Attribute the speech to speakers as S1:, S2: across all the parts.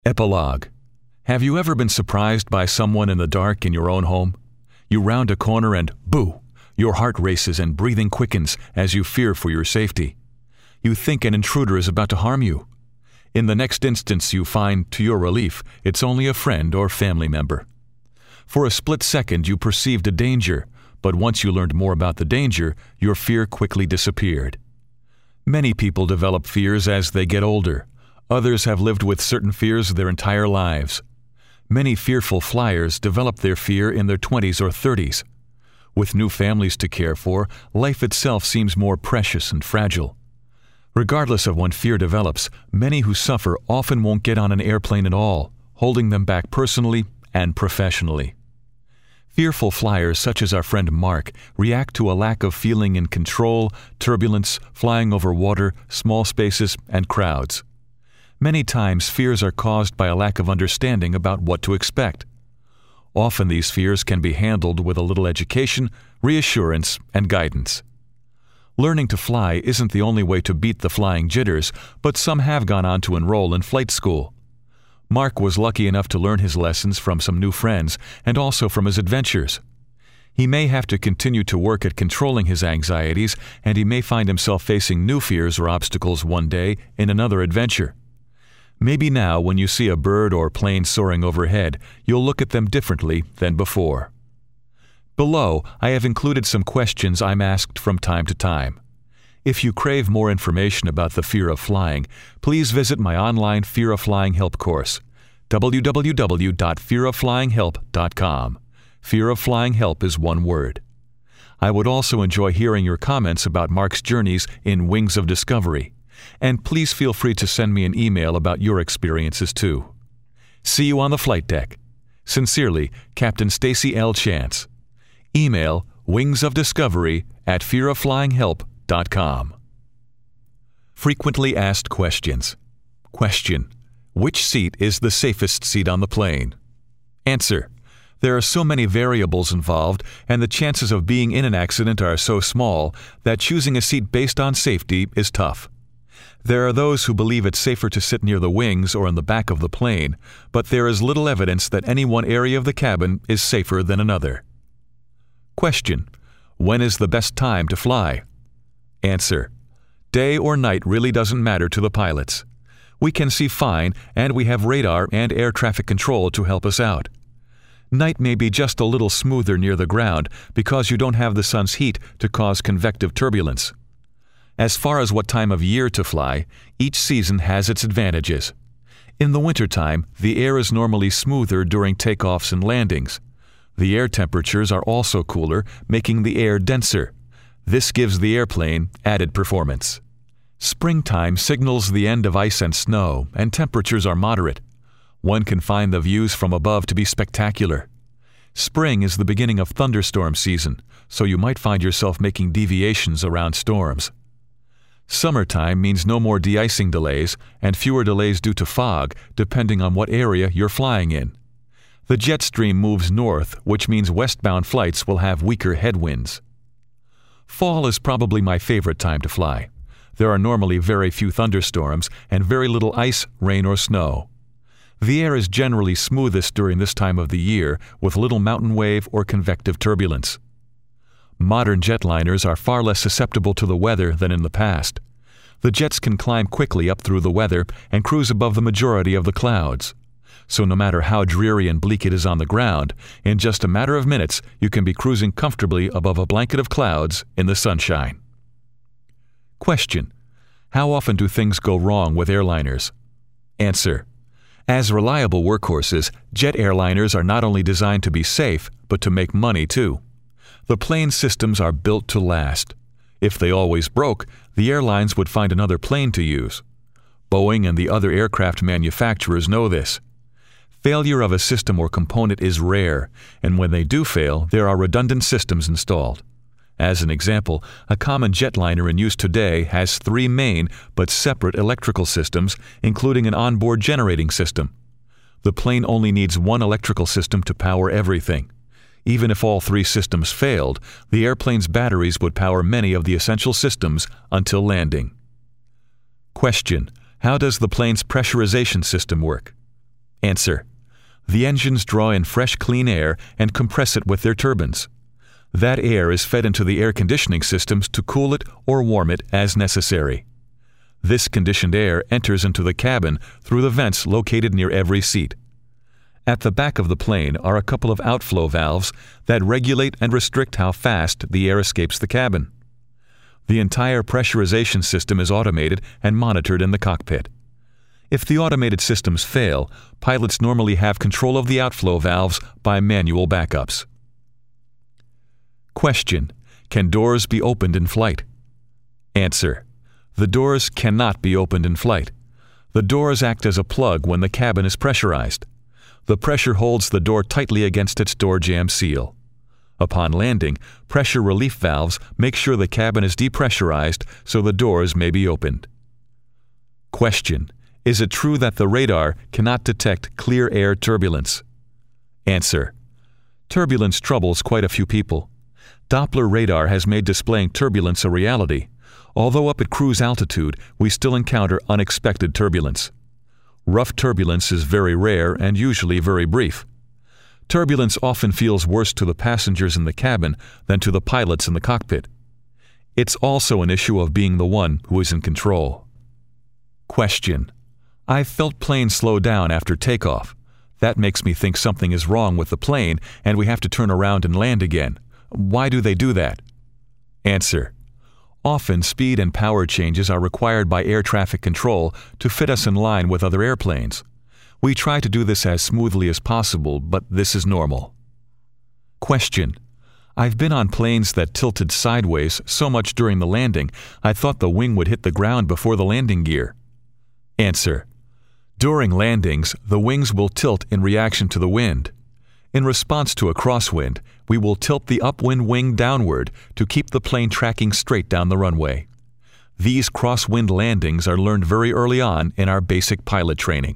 S1: Epilogue. Have you ever been surprised by someone in the dark in your own home? You round a corner and, boo! Your heart races and breathing quickens as you fear for your safety. You think an intruder is about to harm you. In the next instance you find, to your relief, it's only a friend or family member. For a split second you perceived a danger, but once you learned more about the danger, your fear quickly disappeared. Many people develop fears as they get older. Others have lived with certain fears their entire lives. Many fearful flyers develop their fear in their 20s or 30s. With new families to care for, life itself seems more precious and fragile. Regardless of when fear develops, many who suffer often won't get on an airplane at all, holding them back personally and professionally. Fearful flyers such as our friend Mark react to a lack of feeling in control, turbulence, flying over water, small spaces, and crowds. Many times fears are caused by a lack of understanding about what to expect. Often these fears can be handled with a little education, reassurance, and guidance. Learning to fly isn't the only way to beat the flying jitters, but some have gone on to enroll in flight school. Mark was lucky enough to learn his lessons from some new friends and also from his adventures. He may have to continue to work at controlling his anxieties, and he may find himself facing new fears or obstacles one day in another adventure. Maybe now, when you see a bird or plane soaring overhead, you'll look at them differently than before. Below, I have included some questions I'm asked from time to time. If you crave more information about the fear of flying, please visit my online Fear of Flying Help course, www.fearofflyinghelp.com. Fear of Flying Help is one word. I would also enjoy hearing your comments about Mark's journeys in Wings of Discovery. And please feel free to send me an email about your experiences too. See you on the flight deck. Sincerely, Captain Stacy L. Chance. Email wingsofdiscovery@fearofflyinghelp.com. Frequently asked questions. Question: which seat is the safest seat on the plane? Answer: there are so many variables involved, and the chances of being in an accident are so small that choosing a seat based on safety is tough. There are those who believe it's safer to sit near the wings or in the back of the plane, but there is little evidence that any one area of the cabin is safer than another. Question: when is the best time to fly? Answer: day or night really doesn't matter to the pilots. We can see fine, and we have radar and air traffic control to help us out. Night may be just a little smoother near the ground because you don't have the sun's heat to cause convective turbulence. As far as what time of year to fly, each season has its advantages. In the wintertime, the air is normally smoother during takeoffs and landings. The air temperatures are also cooler, making the air denser. This gives the airplane added performance. Springtime signals the end of ice and snow, and temperatures are moderate. One can find the views from above to be spectacular. Spring is the beginning of thunderstorm season, so you might find yourself making deviations around storms. Summertime means no more de-icing delays and fewer delays due to fog, depending on what area you're flying in. The jet stream moves north, which means westbound flights will have weaker headwinds. Fall is probably my favorite time to fly. There are normally very few thunderstorms and very little ice, rain, or snow. The air is generally smoothest during this time of the year, with little mountain wave or convective turbulence. Modern jetliners are far less susceptible to the weather than in the past. The jets can climb quickly up through the weather and cruise above the majority of the clouds. So no matter how dreary and bleak it is on the ground, in just a matter of minutes you can be cruising comfortably above a blanket of clouds in the sunshine. Question: how often do things go wrong with airliners? Answer: as reliable workhorses, jet airliners are not only designed to be safe, but to make money too. The plane systems are built to last. If they always broke, the airlines would find another plane to use. Boeing and the other aircraft manufacturers know this. Failure of a system or component is rare, and when they do fail, there are redundant systems installed. As an example, a common jetliner in use today has 3 main but separate electrical systems, including an onboard generating system. The plane only needs one electrical system to power everything. Even if all 3 systems failed, the airplane's batteries would power many of the essential systems until landing. Question: how does the plane's pressurization system work? Answer: the engines draw in fresh, clean air and compress it with their turbines. That air is fed into the air conditioning systems to cool it or warm it as necessary. This conditioned air enters into the cabin through the vents located near every seat. At the back of the plane are a couple of outflow valves that regulate and restrict how fast the air escapes the cabin. The entire pressurization system is automated and monitored in the cockpit. If the automated systems fail, pilots normally have control of the outflow valves by manual backups. Question: can doors be opened in flight? Answer: the doors cannot be opened in flight. The doors act as a plug when the cabin is pressurized. The pressure holds the door tightly against its door jamb seal. Upon landing, pressure relief valves make sure the cabin is depressurized so the doors may be opened. Question: is it true that the radar cannot detect clear air turbulence? Answer: turbulence troubles quite a few people. Doppler radar has made displaying turbulence a reality. Although up at cruise altitude, we still encounter unexpected turbulence. Rough turbulence is very rare and usually very brief. Turbulence often feels worse to the passengers in the cabin than to the pilots in the cockpit. It's also an issue of being the one who is in control. Question: I've felt planes slow down after takeoff. That makes me think something is wrong with the plane and we have to turn around and land again. Why do they do that? Answer: often speed and power changes are required by air traffic control to fit us in line with other airplanes. We try to do this as smoothly as possible, but this is normal. Question: I've been on planes that tilted sideways so much during the landing I thought the wing would hit the ground before the landing gear. Answer: during landings, the wings will tilt in reaction to the wind. In response to a crosswind, we will tilt the upwind wing downward to keep the plane tracking straight down the runway. These crosswind landings are learned very early on in our basic pilot training.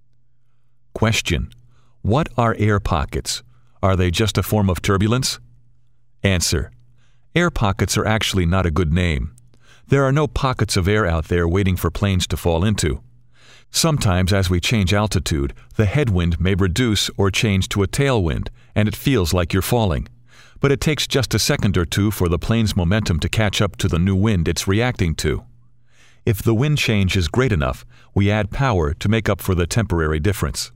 S1: Question: what are air pockets? Are they just a form of turbulence? Answer: air pockets are actually not a good name. There are no pockets of air out there waiting for planes to fall into. Sometimes as we change altitude, the headwind may reduce or change to a tailwind, and it feels like you're falling. But it takes just a second or two for the plane's momentum to catch up to the new wind it's reacting to. If the wind change is great enough, we add power to make up for the temporary difference.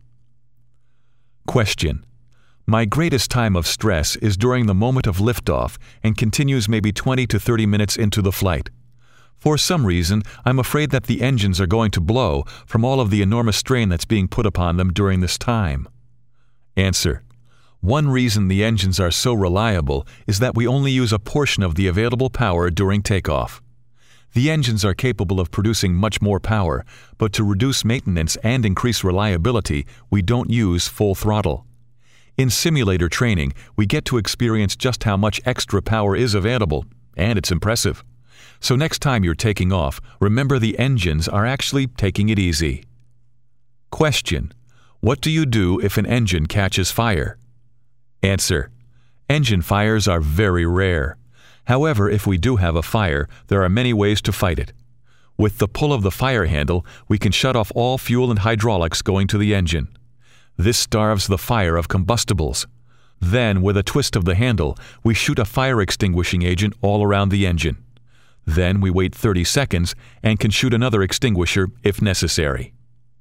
S1: Question: my greatest time of stress is during the moment of liftoff and continues maybe 20 to 30 minutes into the flight. For some reason, I'm afraid that the engines are going to blow from all of the enormous strain that's being put upon them during this time. Answer: one reason the engines are so reliable is that we only use a portion of the available power during takeoff. The engines are capable of producing much more power, but to reduce maintenance and increase reliability, we don't use full throttle. In simulator training, we get to experience just how much extra power is available, and it's impressive. So next time you're taking off, remember the engines are actually taking it easy. Question: what do you do if an engine catches fire? Answer: engine fires are very rare. However, if we do have a fire, there are many ways to fight it. With the pull of the fire handle, we can shut off all fuel and hydraulics going to the engine. This starves the fire of combustibles. Then, with a twist of the handle, we shoot a fire extinguishing agent all around the engine. Then we wait 30 seconds and can shoot another extinguisher if necessary.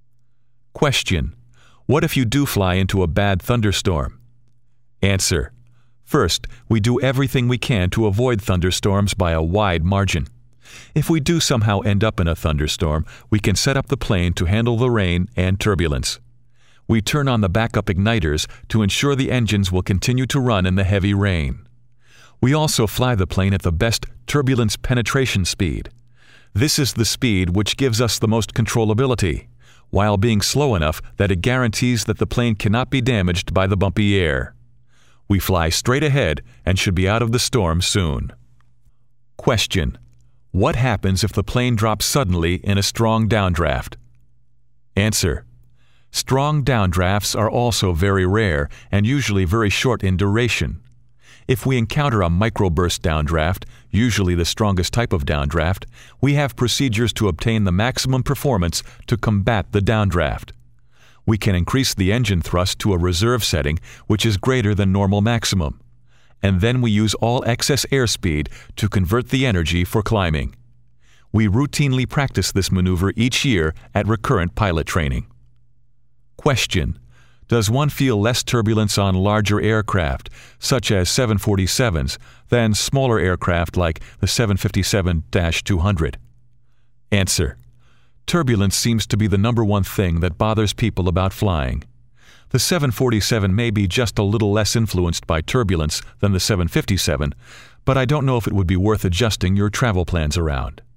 S1: Question: what if you do fly into a bad thunderstorm? Answer: first, we do everything we can to avoid thunderstorms by a wide margin. If we do somehow end up in a thunderstorm, we can set up the plane to handle the rain and turbulence. We turn on the backup igniters to ensure the engines will continue to run in the heavy rain. We also fly the plane at the best turbulence penetration speed. This is the speed which gives us the most controllability, while being slow enough that it guarantees that the plane cannot be damaged by the bumpy air. We fly straight ahead and should be out of the storm soon. Question: what happens if the plane drops suddenly in a strong downdraft? Answer: strong downdrafts are also very rare and usually very short in duration. If we encounter a microburst downdraft, usually the strongest type of downdraft, we have procedures to obtain the maximum performance to combat the downdraft. We can increase the engine thrust to a reserve setting, which is greater than normal maximum, and then we use all excess airspeed to convert the energy for climbing. We routinely practice this maneuver each year at recurrent pilot training. Question: does one feel less turbulence on larger aircraft, such as 747s, than smaller aircraft like the 757-200? Answer: turbulence seems to be the number one thing that bothers people about flying. The 747 may be just a little less influenced by turbulence than the 757, but I don't know if it would be worth adjusting your travel plans around.